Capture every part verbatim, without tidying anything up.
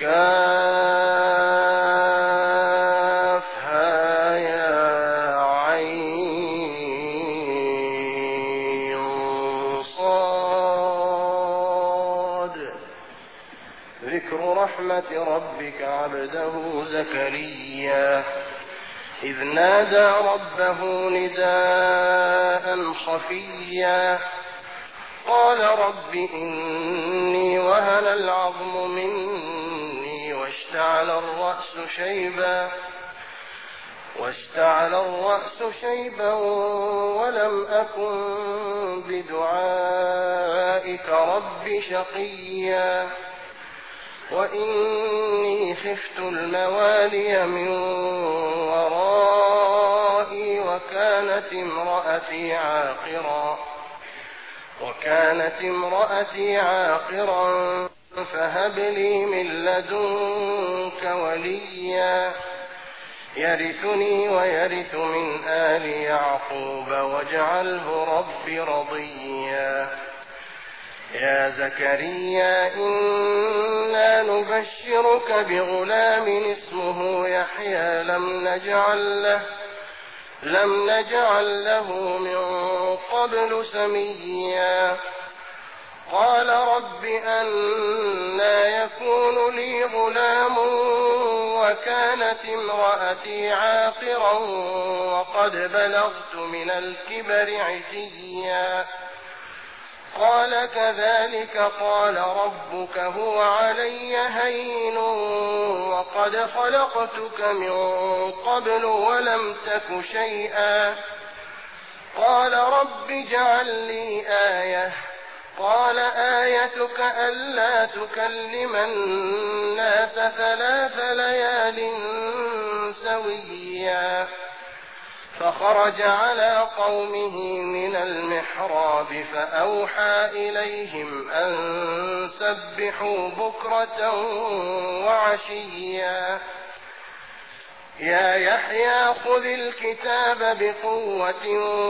كافها يا عين صاد. ذكر رحمة ربك عبده زكريا إذ نادى ربه نداء خفيا قال رب إني وهن العظم مني واشتعل الرأس شيبا واشتعل الرأس شيبا ولم أكن بدعائك رب شقيا وإني خفت الموالي من ورائي وكانت امرأتي عاقرا وكانت امرأتي عاقرا فهب لي من لدنك وليا يرثني ويرث من آل يعقوب واجعله رب رضيا. يا زكريا إنا نبشرك بغلام اسمه يحيى لم نجعل له لم نجعل له من قبل سميا قال رب أنى يكون لي غلام وكانت امرأتي عاقرا وقد بلغت من الكبر عتيا قال كذلك قال ربك هو علي هين وقد خلقتك من قبل ولم تك شيئا قال رب اجعل لي آية قال آيتك ألا تكلم الناس ثلاث ليال سويا فخرج على قومه من المحراب فأوحى إليهم أن سبحوا بكرة وعشيا يا يحيى خذ الكتاب بقوة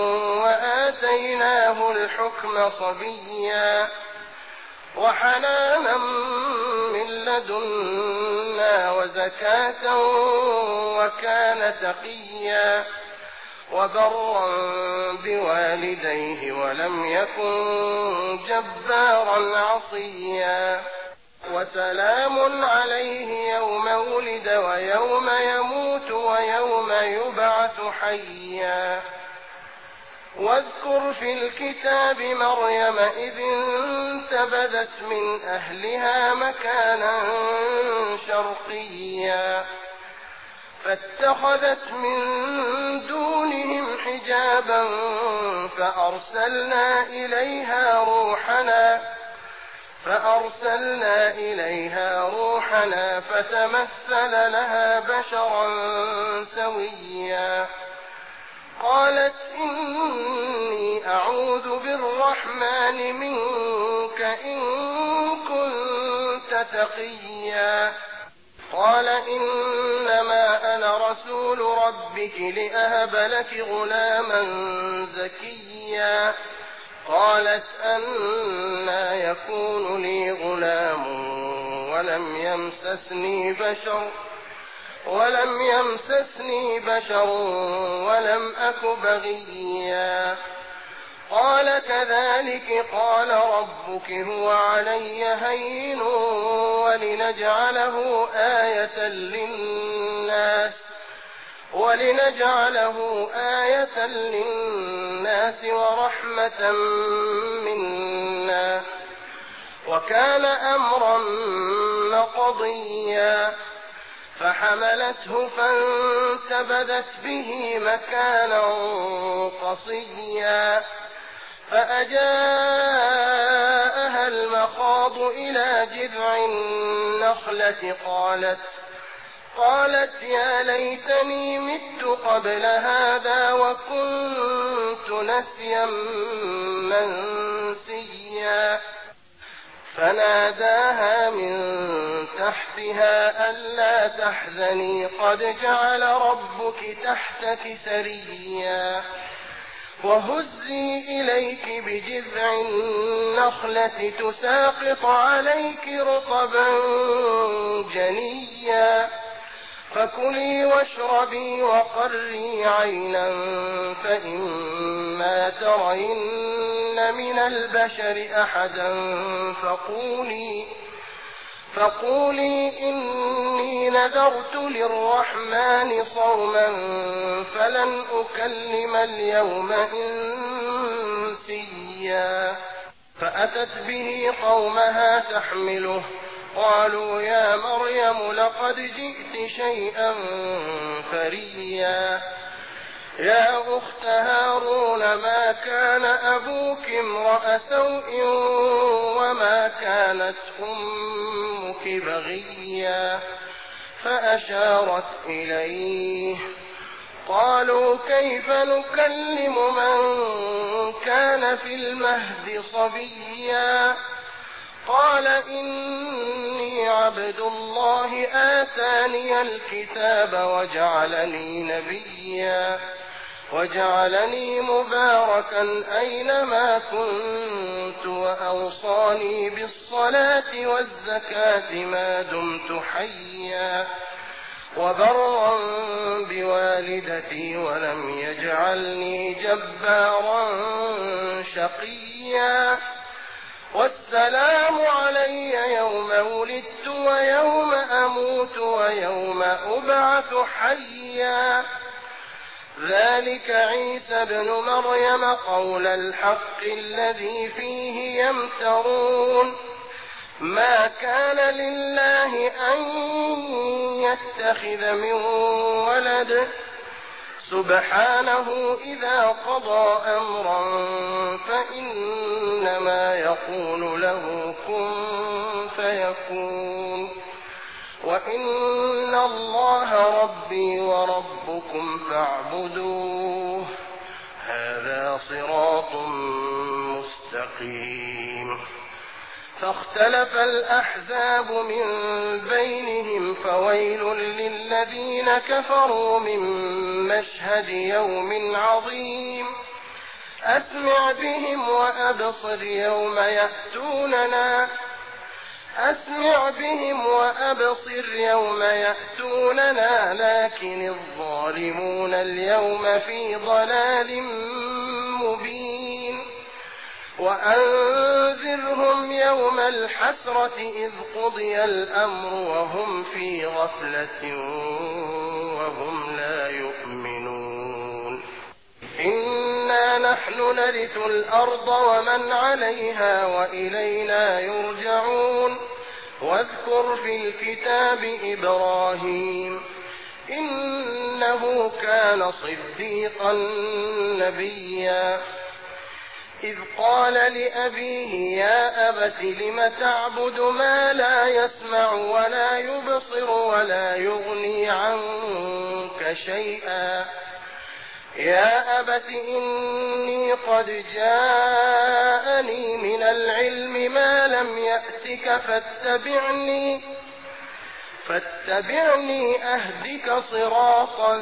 وآتيناه الحكم صبيا وحنانا من لدنا وزكاة وكان تقيا وبرا بوالديه ولم يكن جبارا عصيا وسلام عليه يوم ولد ويوم يموت ويوم يبعث حيا واذكر في الكتاب مريم إذ انتبذت من أهلها مكانا شرقيا فاتخذت من دونهم حجابا فأرسلنا إليها روحنا فأرسلنا إليها روحنا فتمثل لها بشرا سويا قالت إني أعوذ بالرحمن منك إن كنت تقيا قال إنما أنا رسول ربك لأهب لك غلاما زكيا قالت أنى يكون لي غلام ولم يمسسني بشر ولم يمسسني بشر ولم أك بغيا قال كذلك قال ربك هو علي هين ولنجعله آية للناس ولنجعله آية للناس ورحمة منا وكان أمرا مقضيا فحملته فانتبذت به مكانا قصيا فأجاءها المخاض إلى جذع النخلة قالت قالت يا ليتني مت قبل هذا وكنت نسيا منسيا فناداها من تحتها ألا تحزني قد جعل ربك تحتك سريا وهزي إليك بجذع النخلة تساقط عليك رطبا جنيا فكلي واشربي وقري عينا فإما ترين من البشر أحدا فقولي فقولي إني نذرت للرحمن صوما فلن أكلم اليوم إنسيا فأتت به قومها تحمله قالوا يا مريم لقد جئت شيئا فريا يا أخت هارون ما كان أبوك امرأ سوء وما كانت أمك بغيا فأشارت إليه قالوا كيف نكلم من كان في المهد صبيا قال إني عبد الله آتاني الكتاب وجعلني نبيا وجعلني مباركا أينما كنت وأوصاني بالصلاة والزكاة ما دمت حيا وبرا بوالدتي ولم يجعلني جبارا شقيا والسلام علي يوم ولدت ويوم أموت ويوم أبعث حيا ذلك عيسى ابن مريم قول الحق الذي فيه يمترون ما كان لله أن يتخذ من ولد سبحانه إذا قضى أمرا فإنما يقول له كن فيكون وإن الله ربي وربكم فاعبدوه هذا صراط مستقيم فاختلف الأحزاب من بينهم فويل للذين كفروا من مشهد يوم عظيم أسمع بهم وأبصر يوم يأتوننا أسمع بهم وأبصر يوم يأتوننا لكن الظالمون اليوم في ضلال مبين وأنذرهم يوم الحسرة إذ قضي الأمر وهم في غفلة وهم لا يؤمنون إنا نحن نرث الأرض ومن عليها وإلينا يرجعون واذكر في الكتاب إبراهيم إنه كان صديقا نبيا إذ قال لأبيه يا أبت لم تعبد ما لا يسمع ولا يبصر ولا يغني عنك شيئا يا أبت إني قد جاءني من العلم ما لم يأتك فاتبعني فاتبعني أهدك صراطا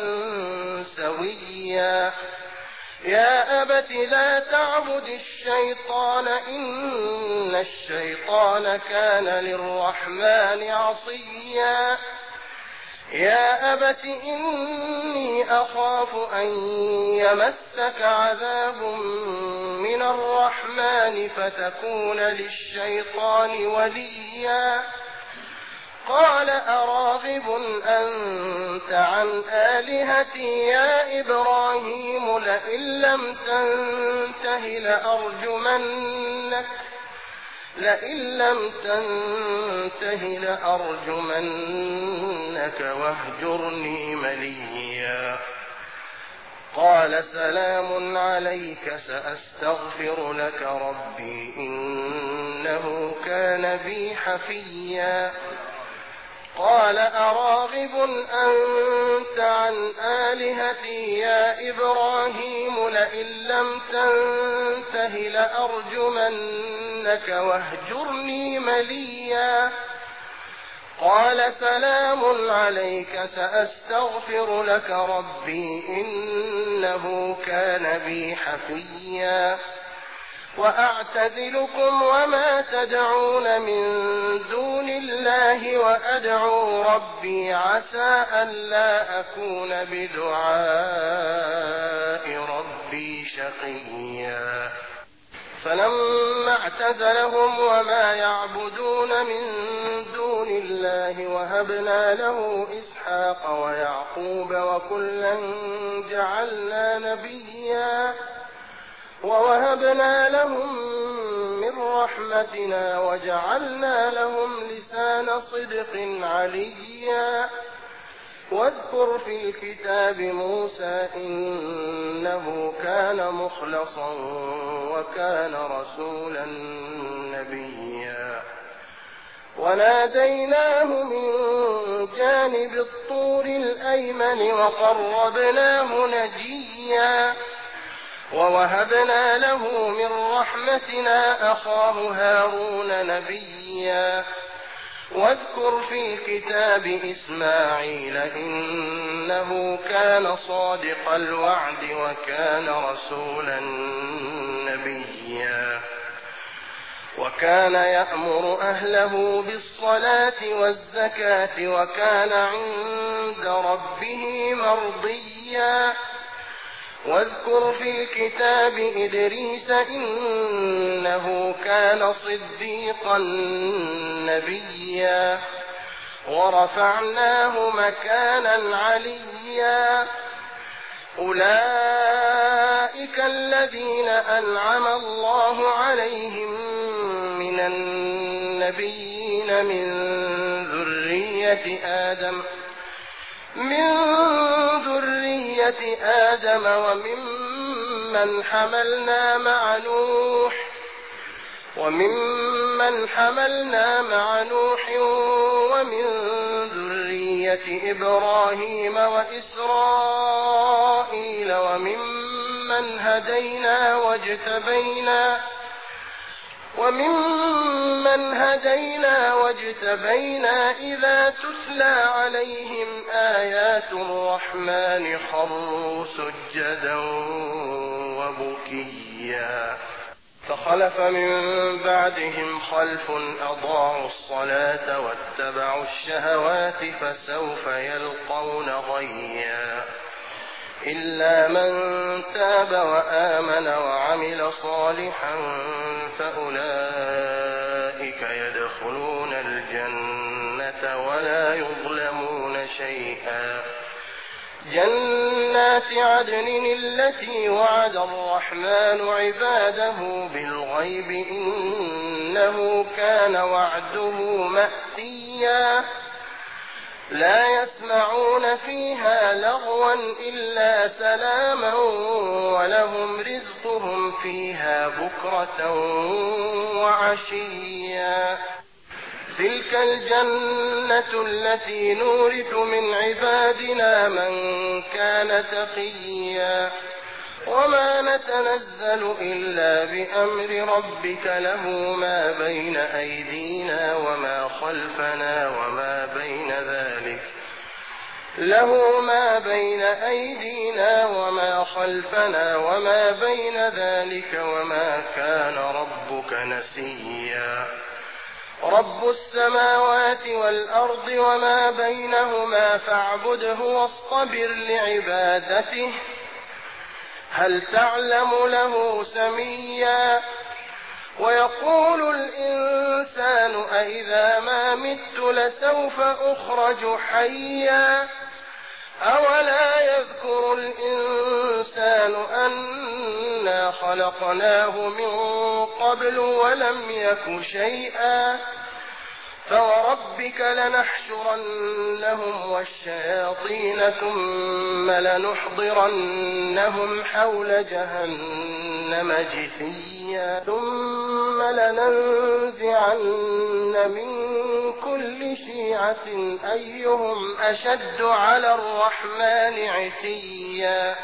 سويا يا أبت لا تعبد الشيطان إن الشيطان كان للرحمن عصيا يا أبت إني أخاف أن يمسك عذاب من الرحمن فتكون للشيطان وليا قال أراغب أنت عن آلهتي يا إبراهيم لئن لم تنته لأرجمنك لئن لم تنته لأرجمنك واهجرني مليا قال سلام عليك سأستغفر لك ربي إنه كان بي حفيا قال أراغب أنت عن آلهتي يا إبراهيم لئن لم تنته لأرجمنك واهجرني مليا قال سلام عليك سأستغفر لك ربي إنه كان بي حفيا وأعتزلكم وما تدعون من دون الله وأدعو ربي عسى ألا أكون بدعاء ربي شقيا فلما اعتزلهم وما يعبدون من دون الله وهبنا له إسحاق ويعقوب وكلا جعلنا نبيا ووهبنا لهم من رحمتنا وجعلنا لهم لسان صدق عليا واذكر في الكتاب موسى إنه كان مخلصا وكان رسولا نبيا وناديناه من جانب الطور الأيمن وقربناه نجيا ووهبنا له من رحمتنا أخاه هارون نبيا واذكر في الكتاب إسماعيل إنه كان صادق الوعد وكان رسولا نبيا وكان يأمر أهله بالصلاة والزكاة وكان عند ربه مرضيا واذكر في الكتاب إدريس إنه كان صديقا نبيا ورفعناه مكانا عليا أولئك الذين أنعم الله عليهم من النبيين من ذرية آدم من ذرية آدم وممن حملنا مع نوح وممن حملنا مع نوح ومن ذرية إبراهيم وإسرائيل وممن هدينا واجتبينا وممن هدينا واجتبينا إذا تتلى عليهم آيات الرحمن خروا سجدا وبكيا فخلف من بعدهم خلف أضاعوا الصلاة واتبعوا الشهوات فسوف يلقون غيا إلا من تاب وآمن وعمل صالحا فأولئك يدخلون الجنة ولا يظلمون شيئا جنات عدن التي وعد الرحمن عباده بالغيب إنه كان وعده مأتيا لا يسمعون فيها لغوا إلا سلاما ولهم رزقهم فيها بكرة وعشيا تلك الجنة التي نورث من عبادنا من كان تقيا وما نتنزل إلا بأمر ربك له ما بين أيدينا وما خلفنا وما بين ذلك له ما بين أيدينا وما خلفنا وما بين ذلك وما كان ربك نسيا رب السماوات والأرض وما بينهما فاعبده واصطبر لعبادته هل تعلم له سميا ويقول الإنسان أإذا ما مت لسوف أخرج حيا أولا يذكر الإنسان أنا خلقناه من قبل ولم يك شيئا فوربك لنحشرنهم والشياطين ثم لنحضرنهم حول جهنم جثيا ثم لننزعن من كل شيعة أيهم أشد على الرحمن عتيا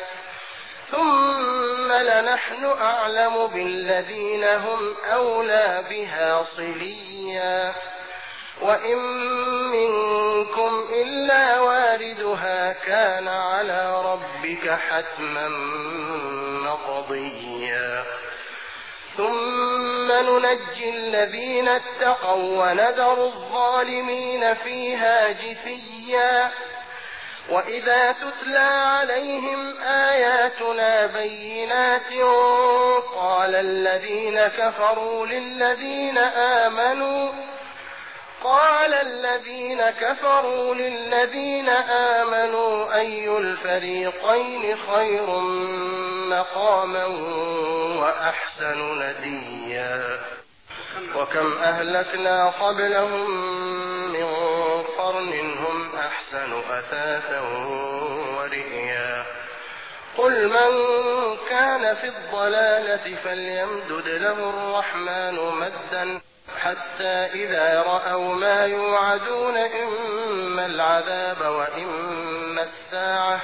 ثم لنحن أعلم بالذين هم أولى بها صليا وإن منكم إلا واردها كان على ربك حتما مقضيا ثم ننجي الذين اتقوا ونذر الظالمين فيها جثيا وإذا تتلى عليهم آياتنا بينات قال الذين كفروا للذين آمنوا قال الذين كفروا للذين آمنوا أي الفريقين خير مقاما وأحسن نديا وكم أهلكنا قبلهم من قرن هم أحسن أثاثا ورئيا قل من كان في الضلالة فليمدد له الرحمن مدا حتى إذا رأوا ما يوعدون إما العذاب وإما الساعة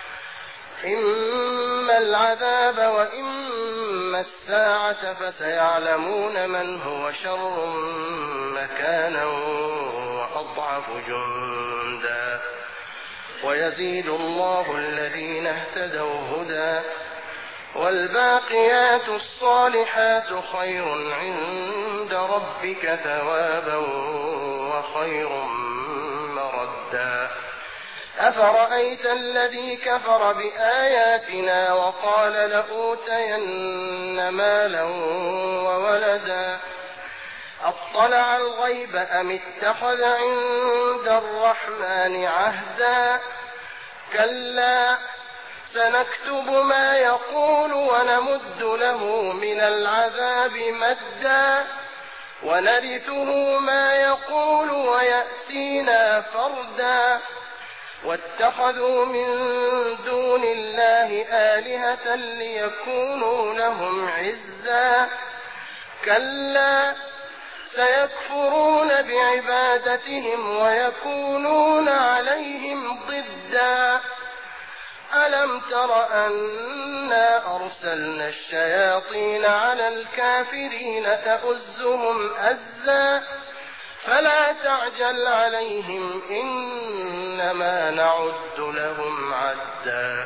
إما العذاب وإما الساعة فسيعلمون من هو شر مكانا وأضعف جندا ويزيد الله الذين اهتدوا هدى والباقيات الصالحات خير عند ربك ثوابا وخير مردا أفرأيت الذي كفر بآياتنا وقال لأوتين مالا وولدا أطلع الغيب أم اتخذ عند الرحمن عهدا كلا سنكتب ما يقول ونمد له من العذاب مدا ونرثه ما يقول ويأتينا فردا واتخذوا من دون الله آلهة ليكونوا لهم عزا كلا سيكفرون بعبادتهم ويكونون عليهم ضدا ألم تر أنا أرسلنا الشياطين على الكافرين تؤزهم أزا فلا تعجل عليهم إنما نعد لهم عدا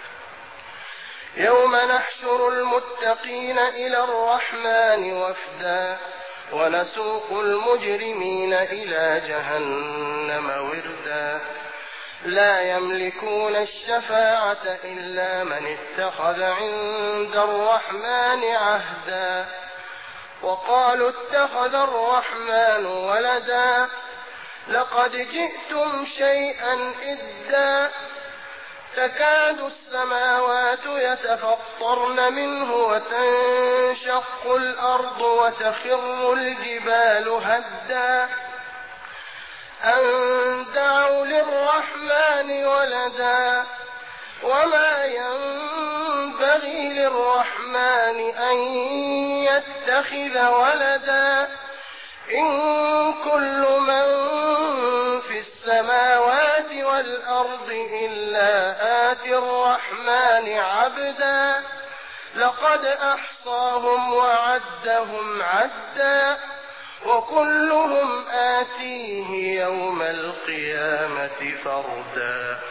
يوم نحشر المتقين إلى الرحمن وفدا ونسوق المجرمين إلى جهنم وردا لا يملكون الشفاعة إلا من اتخذ عند الرحمن عهدا وقالوا اتخذ الرحمن ولدا لقد جئتم شيئا إدا تكاد السماوات يتفطرن منه وتنشق الأرض وتخر الجبال هدا أن دعوا للرحمن ولدا وما ينبغي للرحمن أن يتخذ ولدا إن كل من في السماوات والأرض إلا آتي الرحمن عبدا لقد أحصاهم وعدهم عدا وكلهم آتيه يوم القيامة فردا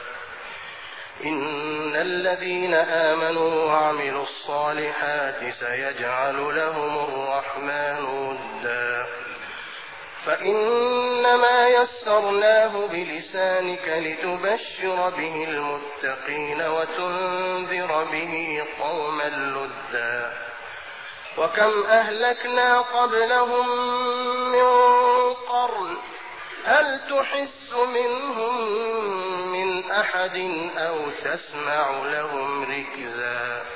إن الذين آمنوا وعملوا الصالحات سيجعل لهم الرحمن ودا فإنما يسرناه بلسانك لتبشر به المتقين وتنذر به قوما لدا وكم أهلكنا قبلهم من قرن هل تحس منهم من أحد أو تسمع لهم ركزا